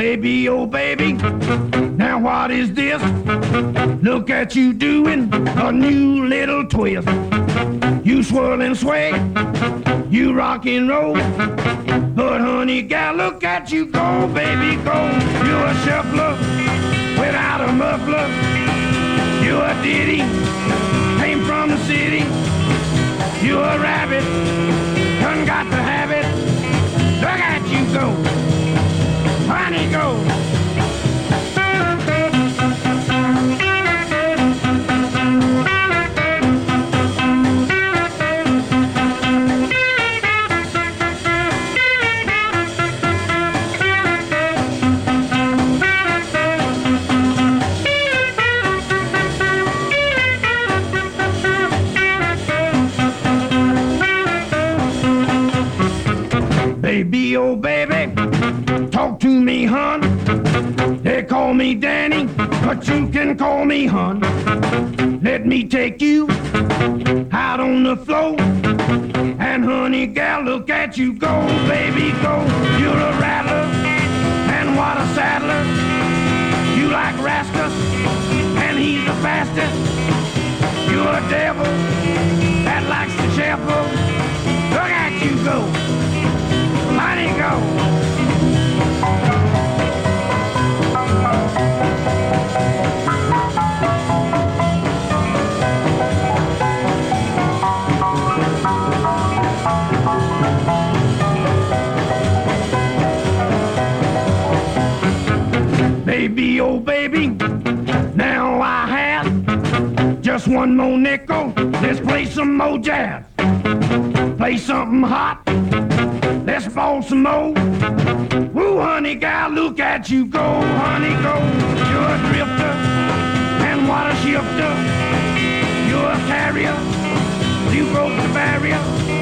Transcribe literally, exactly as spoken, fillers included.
Baby, oh baby, now what is this? Look at you doing a new little twist. You swirl and sway, you rock and roll. But honey gal, look at you go, baby, go. You're a shuffler without a muffler. You're a ditty, came from the city. You're a rabbit, done got to have it. Look at you go, honey go. Baby, oh baby, talk to me, hon. They call me Danny, but you can call me hon. Let me take you out on the floor. And honey gal, look at you go, baby, go. You're a rattler, and what a saddler. You like Rastus, and he's the fastest. You're a devil that likes to shuffle. Look at you go, honey go. Baby, oh baby, now I have just one more nickel. Let's play some more jazz. Play something hot. Let's ball some more. Woo, honey gal, look at you go, honey go. You're a drifter, and what a shifter. You're a carrier, you broke the barrier.